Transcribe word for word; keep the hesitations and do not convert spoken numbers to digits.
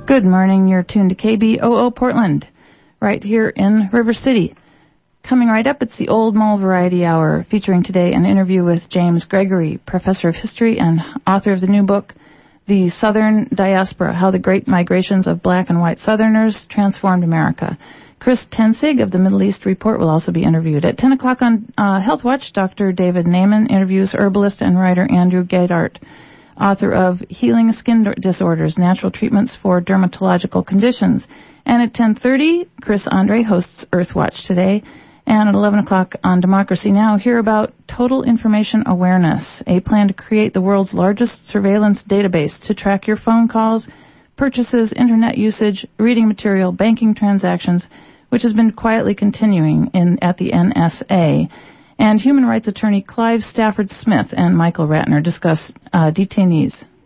Good morning. You're tuned to K B O O Portland, right here in River City. Coming right up, it's the Old Mole Variety Hour, featuring today an interview with James Gregory, professor of history and author of the new book, The Southern Diaspora, How the Great Migrations of Black and White Southerners Transformed America. Chris Tensig of the Middle East Report will also be interviewed. At ten o'clock on uh, Health Watch, Doctor David Naiman interviews herbalist and writer Andrew Gadart, author of Healing Skin Disorders, Natural Treatments for Dermatological Conditions. And at ten thirty, Chris Andre hosts Earthwatch today. And at eleven o'clock on Democracy Now!, hear about Total Information Awareness, a plan to create the world's largest surveillance database to track your phone calls, purchases, internet usage, reading material, banking transactions, which has been quietly continuing in at the N S A. And human rights attorney Clive Stafford Smith and Michael Ratner discuss uh, detainees.